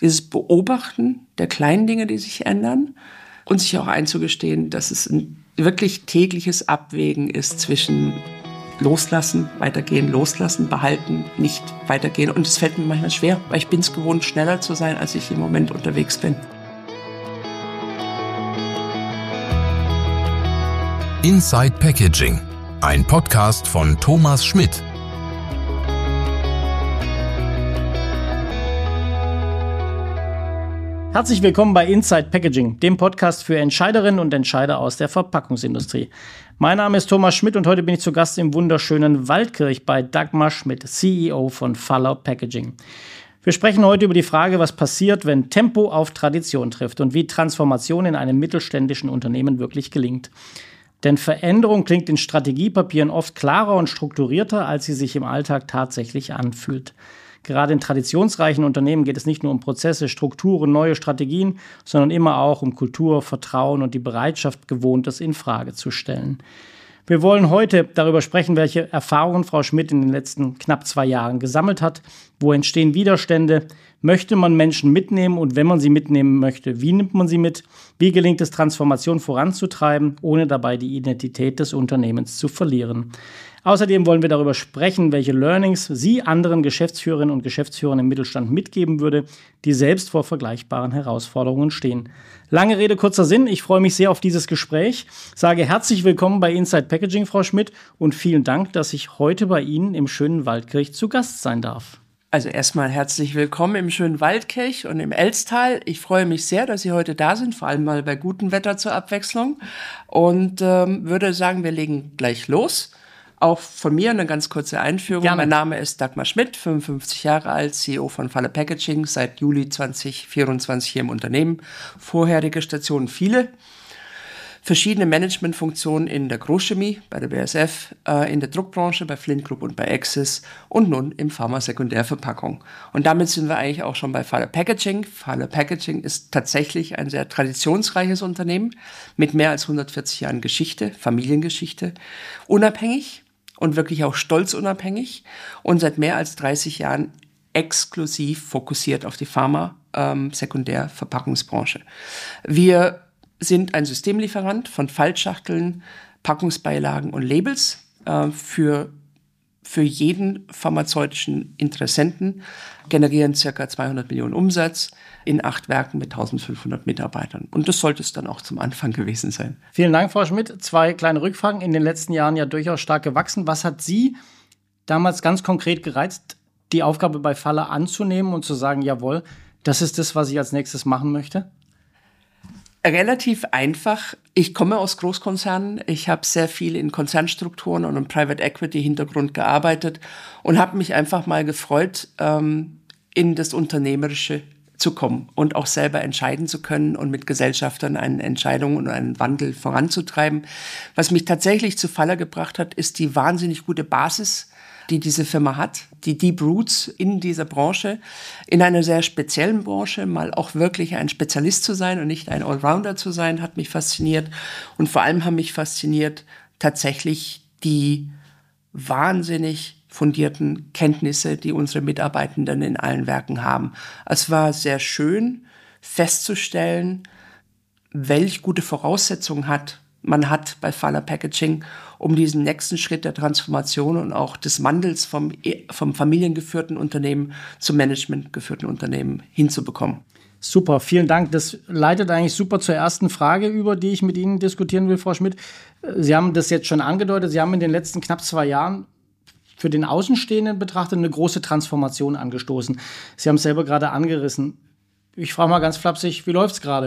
dieses Beobachten der kleinen Dinge, die sich ändern und sich auch einzugestehen, dass es ein wirklich tägliches Abwägen ist zwischen loslassen, weitergehen, loslassen, behalten, nicht weitergehen. Und es fällt mir manchmal schwer, weil ich bin es gewohnt, schneller zu sein, als ich im Moment unterwegs bin. Inside Packaging, ein Podcast von Thomas Schmidt. Herzlich willkommen bei Inside Packaging, dem Podcast für Entscheiderinnen und Entscheider aus der Verpackungsindustrie. Mein Name ist Thomas Schmidt und heute bin ich zu Gast im wunderschönen Waldkirch bei Dagmar Schmidt, CEO von Faller Packaging. Wir sprechen heute über die Frage, was passiert, wenn Tempo auf Tradition trifft und wie Transformation in einem mittelständischen Unternehmen wirklich gelingt. Denn Veränderung klingt in Strategiepapieren oft klarer und strukturierter, als sie sich im Alltag tatsächlich anfühlt. Gerade in traditionsreichen Unternehmen geht es nicht nur um Prozesse, Strukturen, neue Strategien, sondern immer auch um Kultur, Vertrauen und die Bereitschaft, Gewohntes in Frage zu stellen. Wir wollen heute darüber sprechen, welche Erfahrungen Frau Schmidt in den letzten knapp 2 Jahren gesammelt hat. Wo entstehen Widerstände? Möchte man Menschen mitnehmen? Und wenn man sie mitnehmen möchte, wie nimmt man sie mit? Wie gelingt es, Transformation voranzutreiben, ohne dabei die Identität des Unternehmens zu verlieren? Außerdem wollen wir darüber sprechen, welche Learnings sie anderen Geschäftsführerinnen und Geschäftsführern im Mittelstand mitgeben würde, die selbst vor vergleichbaren Herausforderungen stehen. Lange Rede, kurzer Sinn. Ich freue mich sehr auf dieses Gespräch. Sage herzlich willkommen bei Inside Packaging, Frau Schmidt, und vielen Dank, dass ich heute bei Ihnen im schönen Waldkirch zu Gast sein darf. Also erstmal herzlich willkommen im schönen Waldkirch und im Elstal. Ich freue mich sehr, dass Sie heute da sind, vor allem mal bei gutem Wetter zur Abwechslung. Und würde sagen, wir legen gleich los. Auch von mir eine ganz kurze Einführung. Gerne. Mein Name ist Dagmar Schmidt, 55 Jahre alt, CEO von Faller Packaging, seit Juli 2024 hier im Unternehmen. Vorherige Stationen viele. Verschiedene Managementfunktionen in der Großchemie, bei der BASF, in der Druckbranche, bei Flint Group und bei Axis und nun im Pharma-Sekundärverpackung. Und damit sind wir eigentlich auch schon bei Faller Packaging. Faller Packaging ist tatsächlich ein sehr traditionsreiches Unternehmen mit mehr als 140 Jahren Geschichte, Familiengeschichte, unabhängig und wirklich auch stolzunabhängig und seit mehr als 30 Jahren exklusiv fokussiert auf die Pharma-Sekundärverpackungsbranche. Wir sind ein Systemlieferant von Faltschachteln, Packungsbeilagen und Labels für jeden pharmazeutischen Interessenten, generieren ca. 200 Millionen Umsatz in 8 Werken mit 1500 Mitarbeitern. Und das sollte es dann auch zum Anfang gewesen sein. Vielen Dank, Frau Schmidt. 2 kleine Rückfragen. In den letzten Jahren ja durchaus stark gewachsen. Was hat Sie damals ganz konkret gereizt, die Aufgabe bei Faller anzunehmen und zu sagen, jawohl, das ist das, was ich als nächstes machen möchte? Relativ einfach. Ich komme aus Großkonzernen. Ich habe sehr viel in Konzernstrukturen und im Private Equity Hintergrund gearbeitet und habe mich einfach mal gefreut, in das Unternehmerische zu kommen und auch selber entscheiden zu können und mit Gesellschaftern eine Entscheidung und einen Wandel voranzutreiben. Was mich tatsächlich zu Faller gebracht hat, ist die wahnsinnig gute Basis, die diese Firma hat, die Deep Roots in dieser Branche, in einer sehr speziellen Branche, mal auch wirklich ein Spezialist zu sein und nicht ein Allrounder zu sein, hat mich fasziniert. Und vor allem haben mich fasziniert tatsächlich die wahnsinnig fundierten Kenntnisse, die unsere Mitarbeitenden in allen Werken haben. Es war sehr schön festzustellen, welch gute Voraussetzungen man hat bei Faller Packaging, um diesen nächsten Schritt der Transformation und auch des Wandels vom familiengeführten Unternehmen zum managementgeführten Unternehmen hinzubekommen. Super, vielen Dank. Das leitet eigentlich super zur ersten Frage über, die ich mit Ihnen diskutieren will, Frau Schmidt. Sie haben das jetzt schon angedeutet. Sie haben in den letzten knapp 2 Jahren für den Außenstehenden betrachtet eine große Transformation angestoßen. Sie haben es selber gerade angerissen. Ich frage mal ganz flapsig, wie läuft's gerade?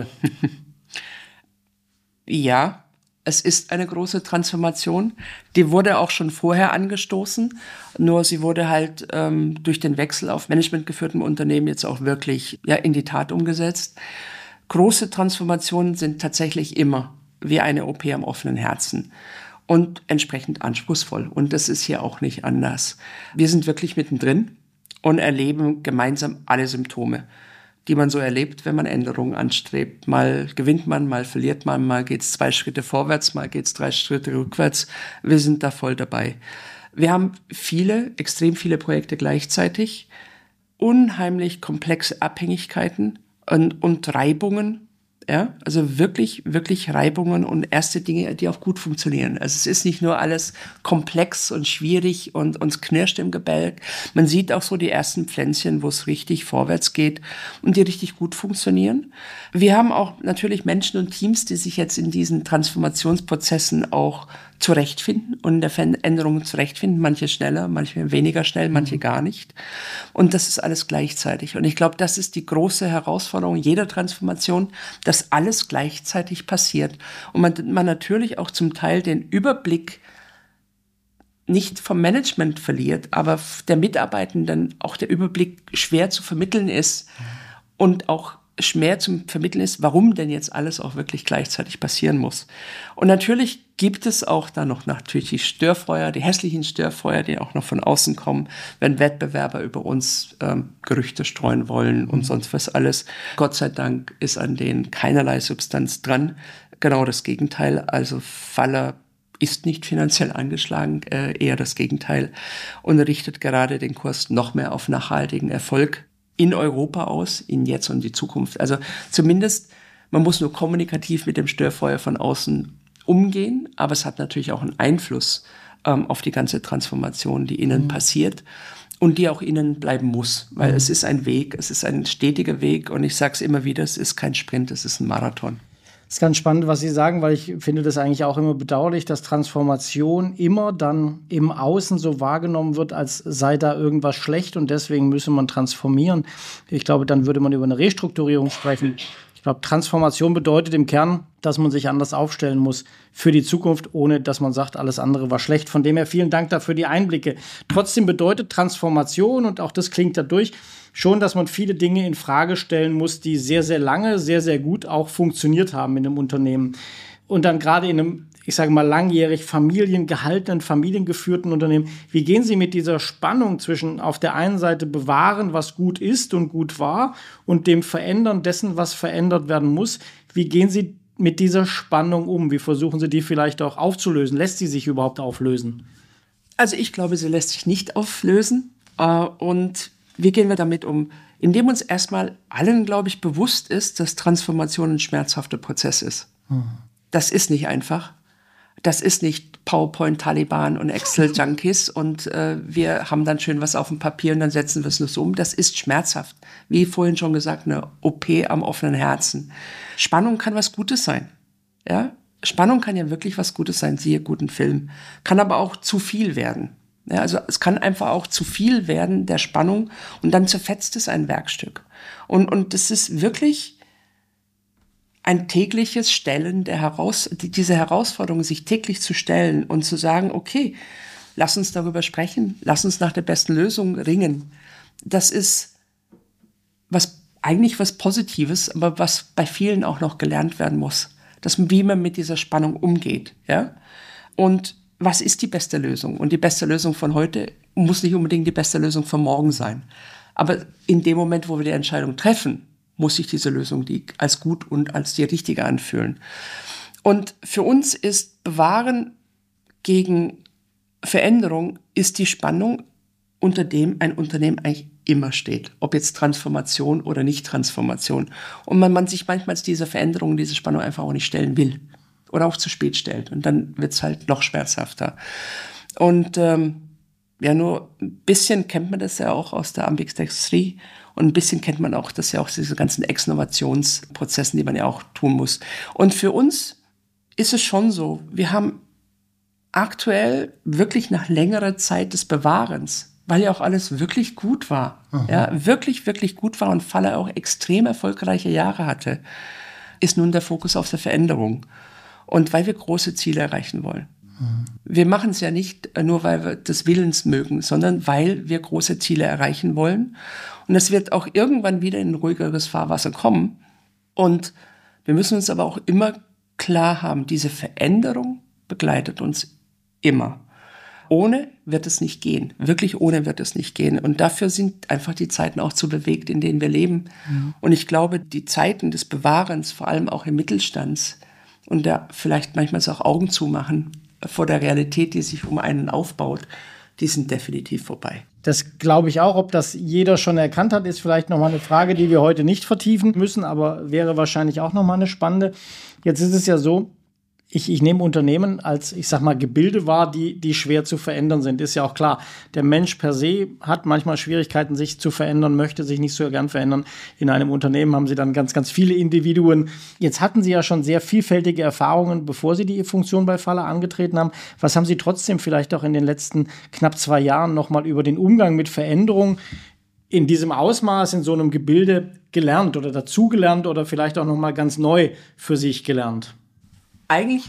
Ja, es ist eine große Transformation. Die wurde auch schon vorher angestoßen, nur sie wurde halt durch den Wechsel auf managementgeführtem Unternehmen jetzt auch wirklich in die Tat umgesetzt. Große Transformationen sind tatsächlich immer wie eine OP am offenen Herzen und entsprechend anspruchsvoll. Und das ist hier auch nicht anders. Wir sind wirklich mittendrin und erleben gemeinsam alle Symptome, die man so erlebt, wenn man Änderungen anstrebt. Mal gewinnt man, mal verliert man, mal geht's 2 Schritte vorwärts, mal geht's 3 Schritte rückwärts. Wir sind da voll dabei. Wir haben extrem viele Projekte gleichzeitig. unheimlich komplexe Abhängigkeiten und Reibungen. Ja, also wirklich, wirklich Reibungen und erste Dinge, die auch gut funktionieren. Also es ist nicht nur alles komplex und schwierig und uns knirscht im Gebälk. Man sieht auch so die ersten Pflänzchen, wo es richtig vorwärts geht und die richtig gut funktionieren. Wir haben auch natürlich Menschen und Teams, die sich jetzt in diesen Transformationsprozessen auch zurechtfinden und in der Veränderung zurechtfinden. Manche schneller, manche weniger schnell, manche gar nicht. Und das ist alles gleichzeitig. Und ich glaube, das ist die große Herausforderung jeder Transformation, dass alles gleichzeitig passiert. Und man natürlich auch zum Teil den Überblick nicht vom Management verliert, aber der Mitarbeitenden auch der Überblick schwer zu vermitteln ist und auch schwer zu vermitteln ist, warum denn jetzt alles auch wirklich gleichzeitig passieren muss. Und natürlich gibt es auch da noch natürlich die Störfeuer, die hässlichen Störfeuer, die auch noch von außen kommen, wenn Wettbewerber über uns Gerüchte streuen wollen und sonst was alles. Gott sei Dank ist an denen keinerlei Substanz dran. Genau das Gegenteil. Also Faller ist nicht finanziell angeschlagen, eher das Gegenteil und richtet gerade den Kurs noch mehr auf nachhaltigen Erfolg in Europa aus, in jetzt und die Zukunft. Also zumindest, man muss nur kommunikativ mit dem Störfeuer von außen umgehen, aber es hat natürlich auch einen Einfluss auf die ganze Transformation, die innen passiert und die auch innen bleiben muss, weil es ist ein Weg, es ist ein stetiger Weg und ich sage es immer wieder, es ist kein Sprint, es ist ein Marathon. Das ist ganz spannend, was Sie sagen, weil ich finde das eigentlich auch immer bedauerlich, dass Transformation immer dann im Außen so wahrgenommen wird, als sei da irgendwas schlecht und deswegen müsse man transformieren. Ich glaube, dann würde man über eine Restrukturierung sprechen. Ich glaube, Transformation bedeutet im Kern, dass man sich anders aufstellen muss für die Zukunft, ohne dass man sagt, alles andere war schlecht. Von dem her vielen Dank dafür die Einblicke. Trotzdem bedeutet Transformation, und auch das klingt dadurch, schon, dass man viele Dinge in Frage stellen muss, die sehr, sehr lange, sehr, sehr gut auch funktioniert haben in einem Unternehmen. Und dann gerade in einem, ich sage mal, langjährig familiengehaltenen, familiengeführten Unternehmen. Wie gehen Sie mit dieser Spannung zwischen auf der einen Seite bewahren, was gut ist und gut war, und dem Verändern dessen, was verändert werden muss? Wie gehen Sie mit dieser Spannung um? Wie versuchen Sie die vielleicht auch aufzulösen? Lässt sie sich überhaupt auflösen? Also ich glaube, sie lässt sich nicht auflösen. Und wie gehen wir damit um? Indem uns erstmal allen, glaube ich, bewusst ist, dass Transformation ein schmerzhafter Prozess ist. Das ist nicht einfach. Das ist nicht PowerPoint, Taliban und Excel-Junkies und wir haben dann schön was auf dem Papier und dann setzen wir es nur so um. Das ist schmerzhaft. Wie vorhin schon gesagt, eine OP am offenen Herzen. Spannung kann was Gutes sein. Ja? Spannung kann ja wirklich was Gutes sein, siehe guten Film. Kann aber auch zu viel werden. Ja, also es kann einfach auch zu viel werden der Spannung und dann zerfetzt es ein Werkstück. Und das ist wirklich ein tägliches Stellen diese Herausforderung, sich täglich zu stellen und zu sagen, okay, lass uns darüber sprechen, lass uns nach der besten Lösung ringen. Das ist eigentlich was Positives, aber was bei vielen auch noch gelernt werden muss. Wie man mit dieser Spannung umgeht. Ja? Und was ist die beste Lösung? Und die beste Lösung von heute muss nicht unbedingt die beste Lösung von morgen sein. Aber in dem Moment, wo wir die Entscheidung treffen, muss sich diese Lösung als gut und als die richtige anfühlen. Und für uns ist Bewahren gegen Veränderung ist die Spannung, unter dem ein Unternehmen eigentlich immer steht. Ob jetzt Transformation oder nicht Transformation. Und man sich manchmal diese Veränderung, diese Spannung einfach auch nicht stellen will. Oder auch zu spät stellt. Und dann wird es halt noch schmerzhafter. Und nur ein bisschen kennt man das ja auch aus der Ambidextrie. Und ein bisschen kennt man auch das ja auch diese ganzen Exnovationsprozessen, die man ja auch tun muss. Und für uns ist es schon so, wir haben aktuell wirklich nach längerer Zeit des Bewahrens, weil ja auch alles wirklich gut war, ja, wirklich, wirklich gut war und Faller auch extrem erfolgreiche Jahre hatte, ist nun der Fokus auf der Veränderung. Und weil wir große Ziele erreichen wollen. Wir machen es ja nicht nur, weil wir des Willens mögen, sondern weil wir große Ziele erreichen wollen. Und es wird auch irgendwann wieder in ein ruhigeres Fahrwasser kommen. Und wir müssen uns aber auch immer klar haben, diese Veränderung begleitet uns immer. Ohne wird es nicht gehen. Wirklich ohne wird es nicht gehen. Und dafür sind einfach die Zeiten auch zu bewegt, in denen wir leben. Und ich glaube, die Zeiten des Bewahrens, vor allem auch im Mittelstand, und da vielleicht manchmal auch Augen zumachen vor der Realität, die sich um einen aufbaut, die sind definitiv vorbei. Das glaube ich auch. Ob das jeder schon erkannt hat, ist vielleicht nochmal eine Frage, die wir heute nicht vertiefen müssen, aber wäre wahrscheinlich auch nochmal eine spannende. Jetzt ist es ja so, ich nehme Unternehmen als, ich sag mal, Gebilde wahr, die schwer zu verändern sind. Ist ja auch klar, der Mensch per se hat manchmal Schwierigkeiten, sich zu verändern, möchte sich nicht so gern verändern. In einem Unternehmen haben Sie dann ganz, ganz viele Individuen. Jetzt hatten Sie ja schon sehr vielfältige Erfahrungen, bevor Sie die Funktion bei Faller angetreten haben. Was haben Sie trotzdem vielleicht auch in den letzten knapp 2 Jahren nochmal über den Umgang mit Veränderung in diesem Ausmaß, in so einem Gebilde gelernt oder dazugelernt oder vielleicht auch nochmal ganz neu für sich gelernt? Eigentlich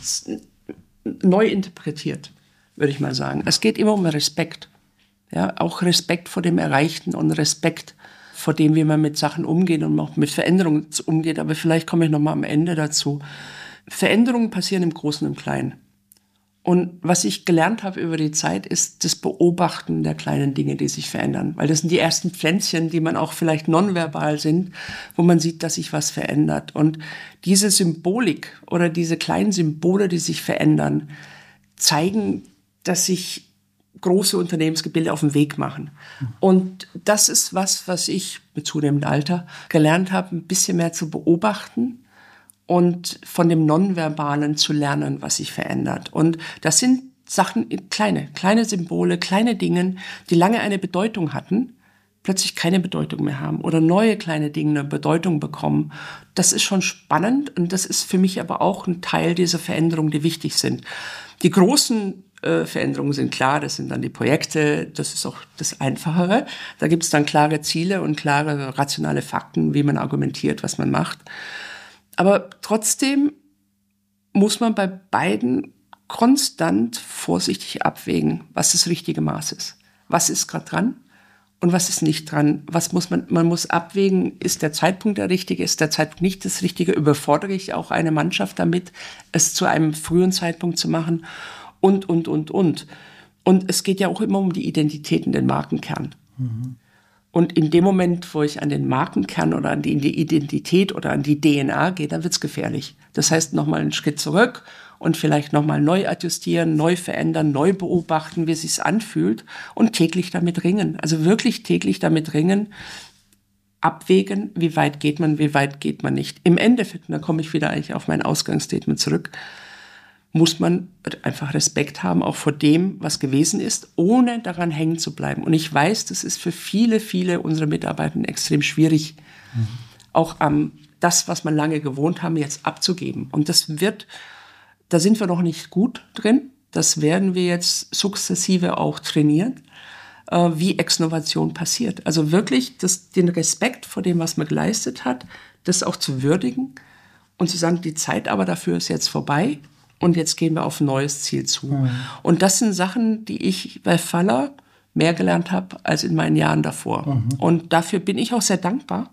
neu interpretiert, würde ich mal sagen. Es geht immer um Respekt. Ja, auch Respekt vor dem Erreichten und Respekt vor dem, wie man mit Sachen umgeht und auch mit Veränderungen umgeht. Aber vielleicht komme ich noch mal am Ende dazu. Veränderungen passieren im Großen und im Kleinen. Und was ich gelernt habe über die Zeit, ist das Beobachten der kleinen Dinge, die sich verändern. Weil das sind die ersten Pflänzchen, die man auch vielleicht nonverbal sind, wo man sieht, dass sich was verändert. Und diese Symbolik oder diese kleinen Symbole, die sich verändern, zeigen, dass sich große Unternehmensgebilde auf den Weg machen. Und das ist was ich mit zunehmendem Alter gelernt habe, ein bisschen mehr zu beobachten und von dem Nonverbalen zu lernen, was sich verändert. Und das sind Sachen, kleine Symbole, kleine Dinge, die lange eine Bedeutung hatten, plötzlich keine Bedeutung mehr haben oder neue kleine Dinge eine Bedeutung bekommen. Das ist schon spannend und das ist für mich aber auch ein Teil dieser Veränderungen, die wichtig sind. Die großen Veränderungen sind klar, das sind dann die Projekte, das ist auch das Einfachere. Da gibt es dann klare Ziele und klare rationale Fakten, wie man argumentiert, was man macht. Aber trotzdem muss man bei beiden konstant vorsichtig abwägen, was das richtige Maß ist. Was ist gerade dran und was ist nicht dran? Man muss abwägen, ist der Zeitpunkt der richtige, ist der Zeitpunkt nicht das Richtige? Überfordere ich auch eine Mannschaft damit, es zu einem frühen Zeitpunkt zu machen? Und. Und es geht ja auch immer um die Identität und den Markenkern. Mhm. Und in dem Moment, wo ich an den Markenkern oder an die Identität oder an die DNA gehe, dann wird's gefährlich. Das heißt, nochmal einen Schritt zurück und vielleicht nochmal neu adjustieren, neu verändern, neu beobachten, wie es sich anfühlt und täglich damit ringen. Also wirklich täglich damit ringen, abwägen, wie weit geht man nicht. Im Endeffekt, und da komme ich wieder eigentlich auf mein Ausgangsstatement zurück, muss man einfach Respekt haben, auch vor dem, was gewesen ist, ohne daran hängen zu bleiben. Und ich weiß, das ist für viele, viele unserer Mitarbeiter extrem schwierig, auch das, was man lange gewohnt haben, jetzt abzugeben. Und da sind wir noch nicht gut drin. Das werden wir jetzt sukzessive auch trainieren, wie Exnovation passiert. Also wirklich den Respekt vor dem, was man geleistet hat, das auch zu würdigen und zu sagen, die Zeit aber dafür ist jetzt vorbei. Und jetzt gehen wir auf ein neues Ziel zu. Mhm. Und das sind Sachen, die ich bei Faller mehr gelernt habe als in meinen Jahren davor. Mhm. Und dafür bin ich auch sehr dankbar,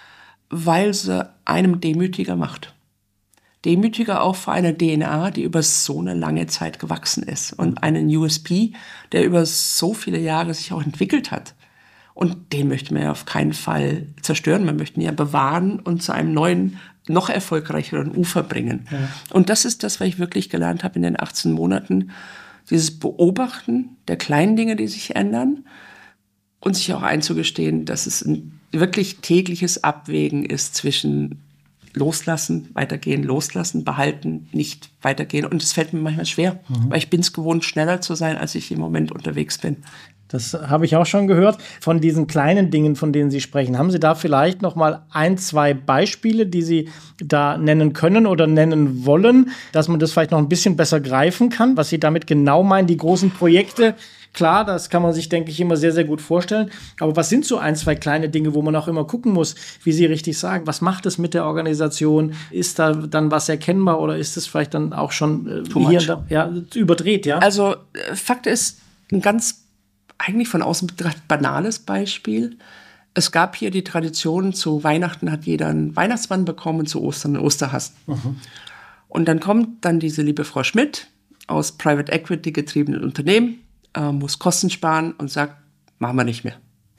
weil sie einem demütiger macht. Demütiger auch vor einer DNA, die über so eine lange Zeit gewachsen ist. Und einen USP, der über so viele Jahre sich auch entwickelt hat. Und den möchte man ja auf keinen Fall zerstören. Man möchte ihn ja bewahren und zu einem neuen, noch erfolgreicheren Ufer bringen. Ja. Und das ist das, was ich wirklich gelernt habe in den 18 Monaten. Dieses Beobachten der kleinen Dinge, die sich ändern und sich auch einzugestehen, dass es ein wirklich tägliches Abwägen ist zwischen loslassen, weitergehen, loslassen, behalten, nicht weitergehen. Und es fällt mir manchmal schwer, weil ich bin es gewohnt, schneller zu sein, als ich im Moment unterwegs bin. Das habe ich auch schon gehört. Von diesen kleinen Dingen, von denen Sie sprechen, haben Sie da vielleicht noch mal 1, 2 Beispiele, die Sie da nennen können oder nennen wollen, dass man das vielleicht noch ein bisschen besser greifen kann, was Sie damit genau meinen, die großen Projekte? Klar, das kann man sich, denke ich, immer sehr, sehr gut vorstellen. Aber was sind so 1, 2 kleine Dinge, wo man auch immer gucken muss, wie Sie richtig sagen, was macht es mit der Organisation? Ist da dann was erkennbar oder ist es vielleicht dann auch schon überdreht? Ja? Also Fakt ist, ein ganz eigentlich von außen betrachtet banales Beispiel. Es gab hier die Tradition, zu Weihnachten hat jeder einen Weihnachtsmann bekommen und zu Ostern einen Osterhasen. Mhm. Und dann kommt dann diese liebe Frau Schmidt aus Private Equity getriebenen Unternehmen, muss Kosten sparen und sagt, machen wir nicht mehr.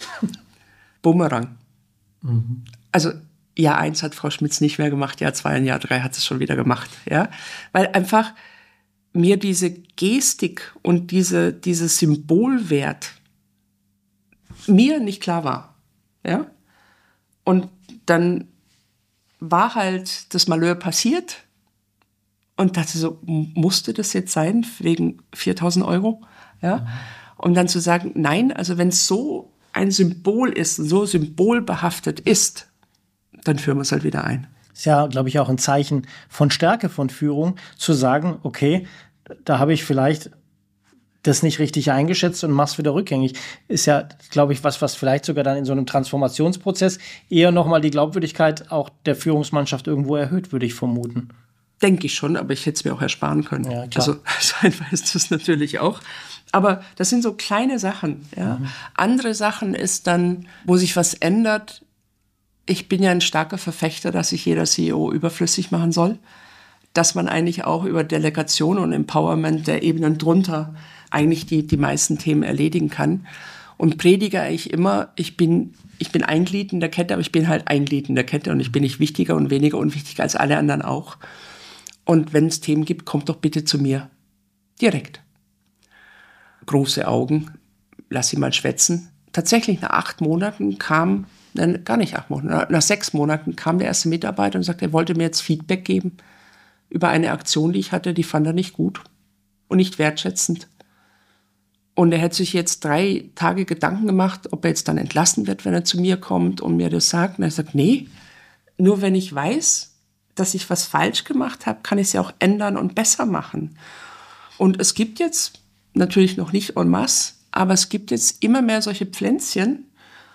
Bumerang. Mhm. Also Jahr 1 hat Frau Schmitz nicht mehr gemacht, Jahr 2 und Jahr 3 hat es schon wieder gemacht. Ja? Weil einfach mir diese Gestik und dieses Symbolwert mir nicht klar war. Ja? Und dann war halt das Malheur passiert und dachte so, musste das jetzt sein, wegen 4.000 €? Ja? Und dann zu sagen, nein, also wenn es so ein Symbol ist, so symbolbehaftet ist, dann führen wir es halt wieder ein. Ist ja, glaube ich, auch ein Zeichen von Stärke von Führung, zu sagen, okay, da habe ich vielleicht das nicht richtig eingeschätzt und mach's wieder rückgängig. Ist ja, glaube ich, was vielleicht sogar dann in so einem Transformationsprozess eher nochmal die Glaubwürdigkeit auch der Führungsmannschaft irgendwo erhöht, würde ich vermuten. Denke ich schon, aber ich hätte es mir auch ersparen können. Ja, klar. Also so einfach ist das natürlich auch. Aber das sind so kleine Sachen. Ja. Andere Sachen ist dann, wo sich was ändert. Ich bin ja ein starker Verfechter, dass sich jeder CEO überflüssig machen soll. Dass man eigentlich auch über Delegation und Empowerment der Ebenen drunter eigentlich die meisten Themen erledigen kann. Und predige ich immer, ich bin ein Glied in der Kette, aber ich bin halt ein Glied in der Kette und ich bin nicht wichtiger und weniger unwichtig als alle anderen auch. Und wenn es Themen gibt, kommt doch bitte zu mir. Direkt. Große Augen, lass sie mal schwätzen. Tatsächlich nach 8 Monaten kam, nein, gar nicht 8 Monate, nach 6 Monaten kam der erste Mitarbeiter und sagte, er wollte mir jetzt Feedback geben über eine Aktion, die ich hatte, die fand er nicht gut und nicht wertschätzend. Und er hätte sich jetzt 3 Tage Gedanken gemacht, ob er jetzt dann entlassen wird, wenn er zu mir kommt und mir das sagt. Und er sagt, nee, nur wenn ich weiß, dass ich was falsch gemacht habe, kann ich es ja auch ändern und besser machen. Und es gibt jetzt natürlich noch nicht en masse, aber es gibt jetzt immer mehr solche Pflänzchen,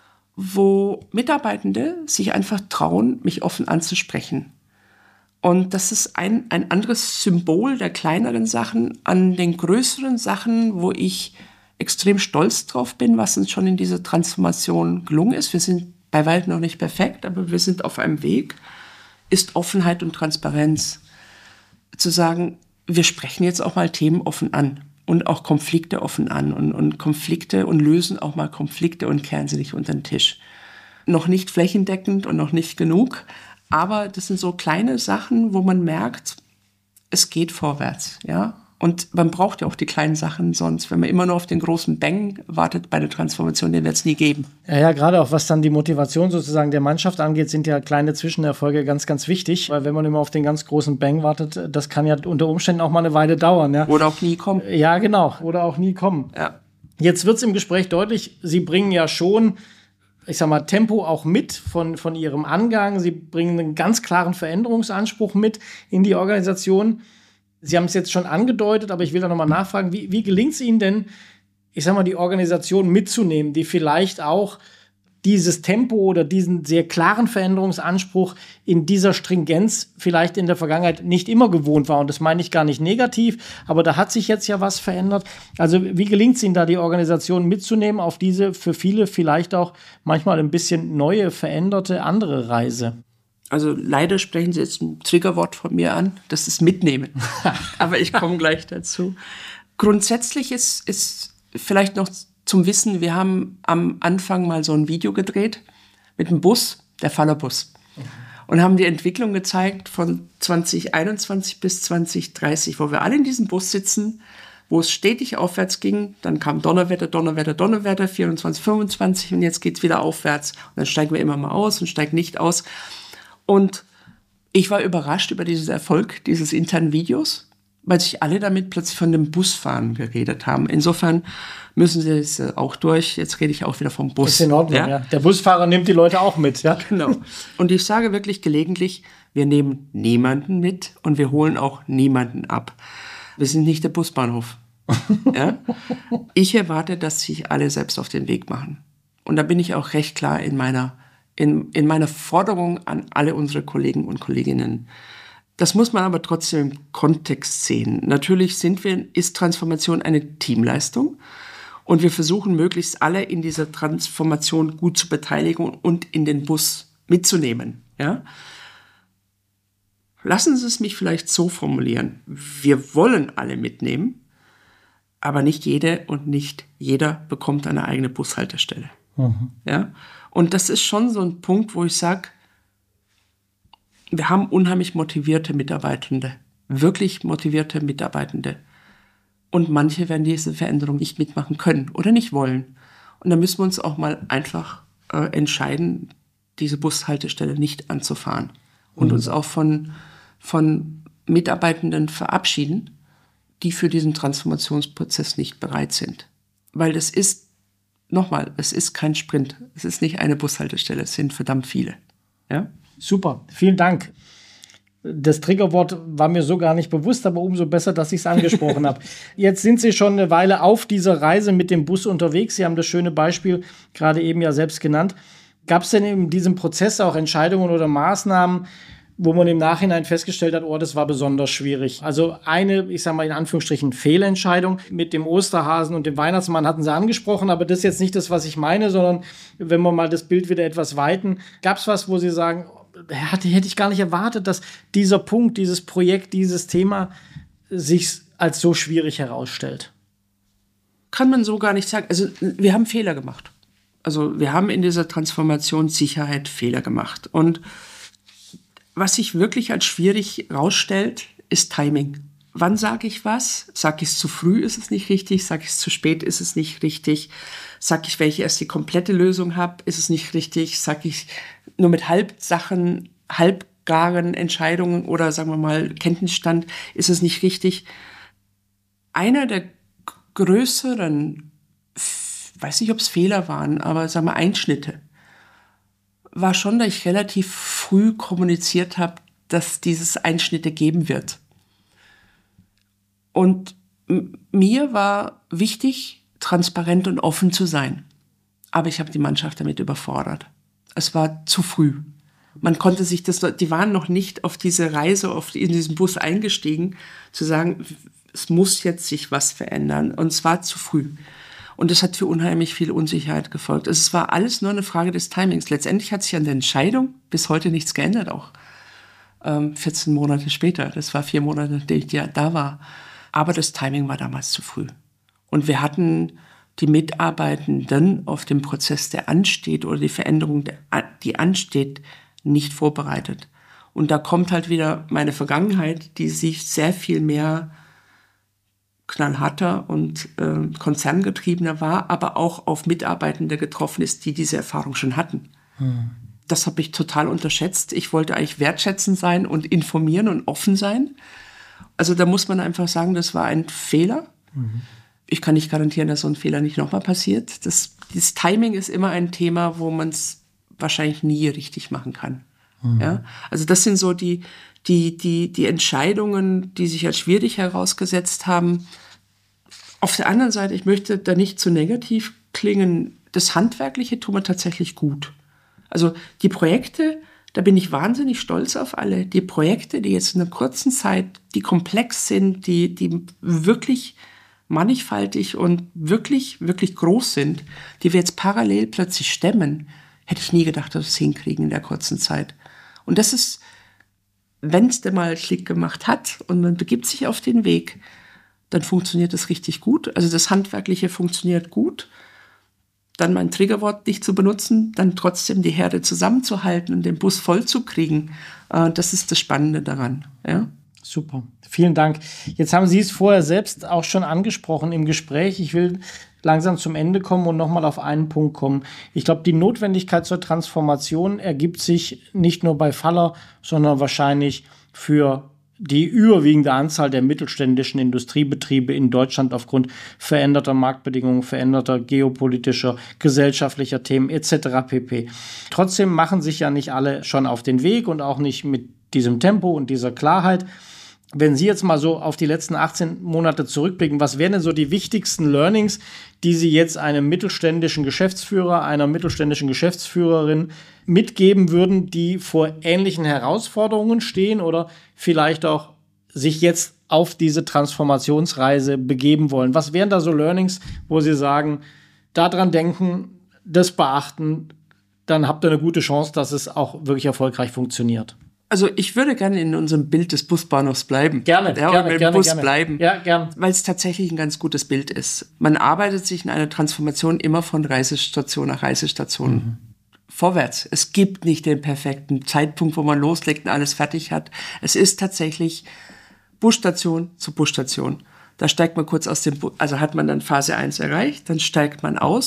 wo Mitarbeitende sich einfach trauen, mich offen anzusprechen. Und das ist ein anderes Symbol der kleineren Sachen an den größeren Sachen, wo ich extrem stolz drauf bin, was uns schon in dieser Transformation gelungen ist. Wir sind bei weitem noch nicht perfekt, aber wir sind auf einem Weg, ist Offenheit und Transparenz. Zu sagen, wir sprechen jetzt auch mal Themen offen an und auch Konflikte offen an und Konflikte und lösen auch mal Konflikte und kehren sie nicht unter den Tisch. Noch nicht flächendeckend und noch nicht genug, aber das sind so kleine Sachen, wo man merkt, es geht vorwärts, ja. Und man braucht ja auch die kleinen Sachen sonst. Wenn man immer nur auf den großen Bang wartet bei der Transformation, den wird es nie geben. Ja, gerade auch was dann die Motivation sozusagen der Mannschaft angeht, sind ja kleine Zwischenerfolge ganz, ganz wichtig. Weil wenn man immer auf den ganz großen Bang wartet, das kann ja unter Umständen auch mal eine Weile dauern. Ja? Oder auch nie kommen. Ja, genau. Oder auch nie kommen. Ja. Jetzt wird es im Gespräch deutlich, Sie bringen ja schon, ich sag mal, Tempo auch mit von Ihrem Angang. Sie bringen einen ganz klaren Veränderungsanspruch mit in die Organisation. Sie haben es jetzt schon angedeutet, aber ich will da nochmal nachfragen, wie gelingt es Ihnen denn, ich sag mal, die Organisation mitzunehmen, die vielleicht auch dieses Tempo oder diesen sehr klaren Veränderungsanspruch in dieser Stringenz vielleicht in der Vergangenheit nicht immer gewohnt war. Und das meine ich gar nicht negativ, aber da hat sich jetzt ja was verändert. Also wie gelingt es Ihnen da, die Organisation mitzunehmen auf diese für viele vielleicht auch manchmal ein bisschen neue, veränderte, andere Reise? Also leider sprechen Sie jetzt ein Triggerwort von mir an, das ist Mitnehmen. Aber ich komme gleich dazu. Grundsätzlich ist vielleicht noch zum Wissen, wir haben am Anfang mal so ein Video gedreht mit einem Bus, der Fallerbus. Und haben die Entwicklung gezeigt von 2021 bis 2030, wo wir alle in diesem Bus sitzen, wo es stetig aufwärts ging. Dann kam Donnerwetter, 24, 25 und jetzt geht es wieder aufwärts. Und dann steigen wir immer mal aus und steigen nicht aus. Und ich war überrascht über diesen Erfolg dieses internen Videos, weil sich alle damit plötzlich von dem Busfahren geredet haben. Insofern müssen sie es auch durch. Jetzt rede ich auch wieder vom Bus. Ist in Ordnung, ja. Der Busfahrer nimmt die Leute auch mit, ja. Genau. Und ich sage wirklich gelegentlich, wir nehmen niemanden mit und wir holen auch niemanden ab. Wir sind nicht der Busbahnhof. Ja? Ich erwarte, dass sich alle selbst auf den Weg machen. Und da bin ich auch recht klar in meiner Forderung an alle unsere Kollegen und Kolleginnen. Das muss man aber trotzdem im Kontext sehen. Natürlich ist Transformation eine Teamleistung und wir versuchen möglichst alle in dieser Transformation gut zu beteiligen und in den Bus mitzunehmen. Ja? Lassen Sie es mich vielleicht so formulieren. Wir wollen alle mitnehmen, aber nicht jede und nicht jeder bekommt eine eigene Bushaltestelle. Mhm. Ja? Und das ist schon so ein Punkt, wo ich sage, wir haben unheimlich motivierte Mitarbeitende, wirklich motivierte Mitarbeitende. Und manche werden diese Veränderung nicht mitmachen können oder nicht wollen. Und da müssen wir uns auch mal einfach entscheiden, diese Bushaltestelle nicht anzufahren und uns auch von Mitarbeitenden verabschieden, die für diesen Transformationsprozess nicht bereit sind. Weil es ist kein Sprint. Es ist nicht eine Bushaltestelle, es sind verdammt viele. Ja? Super, vielen Dank. Das Triggerwort war mir so gar nicht bewusst, aber umso besser, dass ich es angesprochen habe. Jetzt sind Sie schon eine Weile auf dieser Reise mit dem Bus unterwegs. Sie haben das schöne Beispiel gerade eben ja selbst genannt. Gab es denn in diesem Prozess auch Entscheidungen oder Maßnahmen, wo man im Nachhinein festgestellt hat, das war besonders schwierig? Also eine, ich sage mal in Anführungsstrichen, Fehlentscheidung mit dem Osterhasen und dem Weihnachtsmann hatten Sie angesprochen, aber das ist jetzt nicht das, was ich meine, sondern wenn wir mal das Bild wieder etwas weiten, gab es was, wo Sie sagen, hätte ich gar nicht erwartet, dass dieser Punkt, dieses Projekt, dieses Thema sich als so schwierig herausstellt? Kann man so gar nicht sagen. Also wir haben Fehler gemacht. Also wir haben in dieser Transformationssicherheit Fehler gemacht. Und was sich wirklich als schwierig herausstellt, ist Timing. Wann sage ich was? Sage ich es zu früh, ist es nicht richtig. Sage ich es zu spät, ist es nicht richtig. Sage ich, wenn ich erst die komplette Lösung habe, ist es nicht richtig. Sage ich nur mit halbgaren Entscheidungen oder sagen wir mal Kenntnisstand, ist es nicht richtig. Einer der größeren, weiß nicht, ob es Fehler waren, aber sagen wir Einschnitte, war schon, dass ich relativ früh kommuniziert habe, dass dieses Einschnitte geben wird. Und mir war wichtig, transparent und offen zu sein. Aber ich habe die Mannschaft damit überfordert. Es war zu früh. Man konnte sich die waren noch nicht auf diese Reise, in diesen Bus eingestiegen, zu sagen, es muss jetzt sich was verändern. Und es war zu früh. Und das hat für unheimlich viel Unsicherheit gefolgt. Es war alles nur eine Frage des Timings. Letztendlich hat sich an der Entscheidung bis heute nichts geändert, auch 14 Monate später. Das war 4 Monate, nachdem ich da war. Aber das Timing war damals zu früh. Und wir hatten die Mitarbeitenden auf den Prozess, der ansteht, oder die Veränderung, die ansteht, nicht vorbereitet. Und da kommt halt wieder meine Vergangenheit, die sich sehr viel mehr knallharter und konzerngetriebener war, aber auch auf Mitarbeitende getroffen ist, die diese Erfahrung schon hatten. Das habe ich total unterschätzt. Ich wollte eigentlich wertschätzend sein und informieren und offen sein. Also da muss man einfach sagen, das war ein Fehler. Ich kann nicht garantieren, dass so ein Fehler nicht nochmal passiert. Das Timing ist immer ein Thema, wo man es wahrscheinlich nie richtig machen kann. Ja? Also das sind so die Entscheidungen, die sich als schwierig herausgesetzt haben. Auf der anderen Seite, ich möchte da nicht zu negativ klingen, das Handwerkliche tun wir tatsächlich gut. Also die Projekte, da bin ich wahnsinnig stolz auf alle. Die Projekte, die jetzt in einer kurzen Zeit, die komplex sind, die wirklich mannigfaltig und wirklich, wirklich groß sind, die wir jetzt parallel plötzlich stemmen, hätte ich nie gedacht, dass wir es hinkriegen in der kurzen Zeit. Und das ist, wenn es denn mal Klick gemacht hat und man begibt sich auf den Weg, dann funktioniert das richtig gut. Also das Handwerkliche funktioniert gut. Dann mein Triggerwort nicht zu benutzen, dann trotzdem die Herde zusammenzuhalten und den Bus voll zu kriegen. Das ist das Spannende daran. Ja? Super, vielen Dank. Jetzt haben Sie es vorher selbst auch schon angesprochen im Gespräch. Ich will langsam zum Ende kommen und nochmal auf einen Punkt kommen. Ich glaube, die Notwendigkeit zur Transformation ergibt sich nicht nur bei Faller, sondern wahrscheinlich für die überwiegende Anzahl der mittelständischen Industriebetriebe in Deutschland aufgrund veränderter Marktbedingungen, veränderter geopolitischer, gesellschaftlicher Themen etc. pp. Trotzdem machen sich ja nicht alle schon auf den Weg und auch nicht mit diesem Tempo und dieser Klarheit. Wenn Sie jetzt mal so auf die letzten 18 Monate zurückblicken, was wären denn so die wichtigsten Learnings, die Sie jetzt einem mittelständischen Geschäftsführer, einer mittelständischen Geschäftsführerin mitgeben würden, die vor ähnlichen Herausforderungen stehen oder vielleicht auch sich jetzt auf diese Transformationsreise begeben wollen? Was wären da so Learnings, wo Sie sagen, daran denken, das beachten, dann habt ihr eine gute Chance, dass es auch wirklich erfolgreich funktioniert? Also ich würde gerne in unserem Bild des Busbahnhofs bleiben. Gerne, bleiben. Ja, gerne. Weil es tatsächlich ein ganz gutes Bild ist. Man arbeitet sich in einer Transformation immer von Reisestation nach Reisestation vorwärts. Es gibt nicht den perfekten Zeitpunkt, wo man loslegt und alles fertig hat. Es ist tatsächlich Busstation zu Busstation. Da steigt man kurz aus dem Bus, also hat man dann Phase 1 erreicht, dann steigt man aus,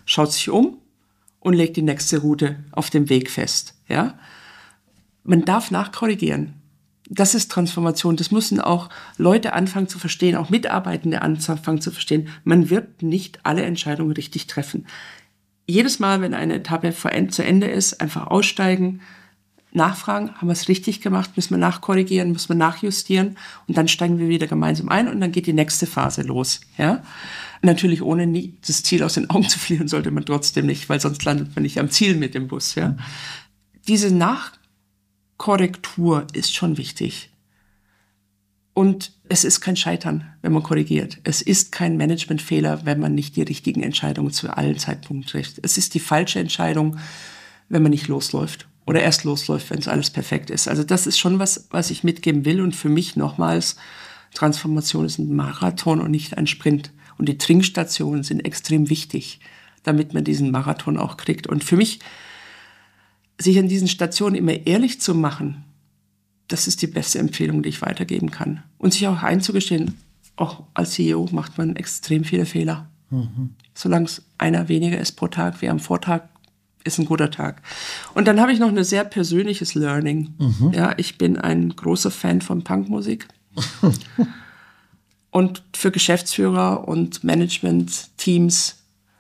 schaut sich um und legt die nächste Route auf dem Weg fest. Ja? Man darf nachkorrigieren. Das ist Transformation. Das müssen auch Leute anfangen zu verstehen, auch Mitarbeitende anfangen zu verstehen. Man wird nicht alle Entscheidungen richtig treffen. Jedes Mal, wenn eine Etappe zu Ende ist, einfach aussteigen, nachfragen, haben wir es richtig gemacht, müssen wir nachkorrigieren, müssen wir nachjustieren und dann steigen wir wieder gemeinsam ein und dann geht die nächste Phase los. Ja? Natürlich ohne nie das Ziel aus den Augen zu verlieren, sollte man trotzdem nicht, weil sonst landet man nicht am Ziel mit dem Bus. Ja? Diese Nachkorrektur ist schon wichtig. Und es ist kein Scheitern, wenn man korrigiert. Es ist kein Managementfehler, wenn man nicht die richtigen Entscheidungen zu allen Zeitpunkten trifft. Es ist die falsche Entscheidung, wenn man nicht losläuft. Oder erst losläuft, wenn es alles perfekt ist. Also das ist schon was ich mitgeben will. Und für mich nochmals, Transformation ist ein Marathon und nicht ein Sprint. Und die Trinkstationen sind extrem wichtig, damit man diesen Marathon auch kriegt. Und für mich, sich an diesen Stationen immer ehrlich zu machen, das ist die beste Empfehlung, die ich weitergeben kann. Und sich auch einzugestehen, auch als CEO macht man extrem viele Fehler. Solange es einer weniger ist pro Tag wie am Vortag, ist ein guter Tag. Und dann habe ich noch ein sehr persönliches Learning. Ja, ich bin ein großer Fan von Punkmusik. Und für Geschäftsführer und Management-Teams,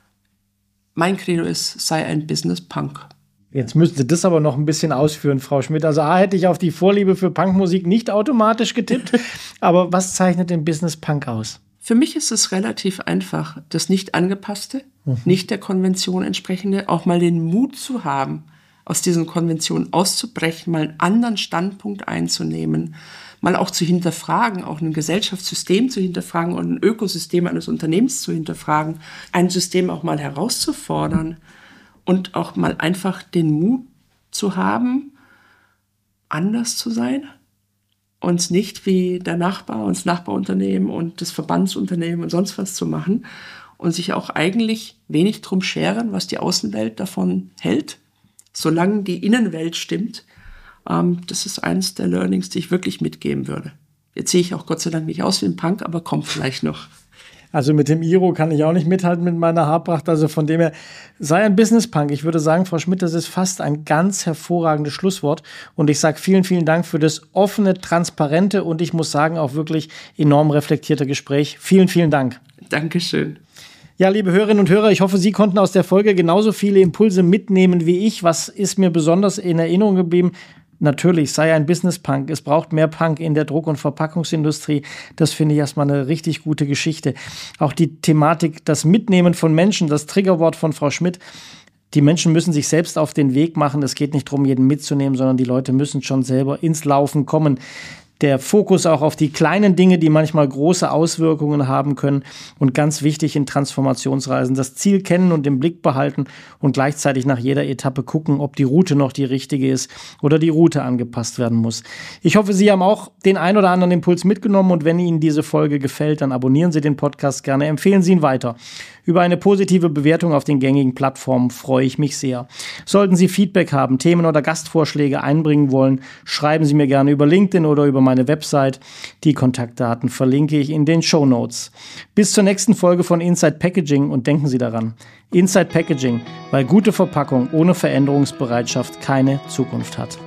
mein Credo ist, sei ein Business-Punk. Jetzt müssten Sie das aber noch ein bisschen ausführen, Frau Schmidt. Also A, hätte ich auf die Vorliebe für Punkmusik nicht automatisch getippt. Aber was zeichnet den Business Punk aus? Für mich ist es relativ einfach. Das nicht angepasste, nicht der Konvention entsprechende, auch mal den Mut zu haben, aus diesen Konventionen auszubrechen, mal einen anderen Standpunkt einzunehmen, mal auch zu hinterfragen, auch ein Gesellschaftssystem zu hinterfragen und ein Ökosystem eines Unternehmens zu hinterfragen, ein System auch mal herauszufordern. Und auch mal einfach den Mut zu haben, anders zu sein. Uns nicht wie der Nachbar und das Nachbarunternehmen und das Verbandsunternehmen und sonst was zu machen. Und sich auch eigentlich wenig drum scheren, was die Außenwelt davon hält. Solange die Innenwelt stimmt. Das ist eines der Learnings, die ich wirklich mitgeben würde. Jetzt sehe ich auch Gott sei Dank nicht aus wie ein Punk, aber kommt vielleicht noch. Also mit dem Iro kann ich auch nicht mithalten mit meiner Haarpracht. Also von dem her, sei ein Business-Punk. Ich würde sagen, Frau Schmidt, das ist fast ein ganz hervorragendes Schlusswort. Und ich sage vielen, vielen Dank für das offene, transparente und ich muss sagen auch wirklich enorm reflektierte Gespräch. Vielen, vielen Dank. Dankeschön. Ja, liebe Hörerinnen und Hörer, ich hoffe, Sie konnten aus der Folge genauso viele Impulse mitnehmen wie ich. Was ist mir besonders in Erinnerung geblieben? Natürlich, sei ein Business-Punk. Es braucht mehr Punk in der Druck- und Verpackungsindustrie. Das finde ich erstmal eine richtig gute Geschichte. Auch die Thematik, das Mitnehmen von Menschen, das Triggerwort von Frau Schmidt. Die Menschen müssen sich selbst auf den Weg machen. Es geht nicht darum, jeden mitzunehmen, sondern die Leute müssen schon selber ins Laufen kommen. Der Fokus auch auf die kleinen Dinge, die manchmal große Auswirkungen haben können. Und ganz wichtig in Transformationsreisen, das Ziel kennen und im Blick behalten und gleichzeitig nach jeder Etappe gucken, ob die Route noch die richtige ist oder die Route angepasst werden muss. Ich hoffe, Sie haben auch den ein oder anderen Impuls mitgenommen und wenn Ihnen diese Folge gefällt, dann abonnieren Sie den Podcast gerne, empfehlen Sie ihn weiter. Über eine positive Bewertung auf den gängigen Plattformen freue ich mich sehr. Sollten Sie Feedback haben, Themen oder Gastvorschläge einbringen wollen, schreiben Sie mir gerne über LinkedIn oder über meine Website. Die Kontaktdaten verlinke ich in den Shownotes. Bis zur nächsten Folge von Inside Packaging und denken Sie daran, Inside Packaging, weil gute Verpackung ohne Veränderungsbereitschaft keine Zukunft hat.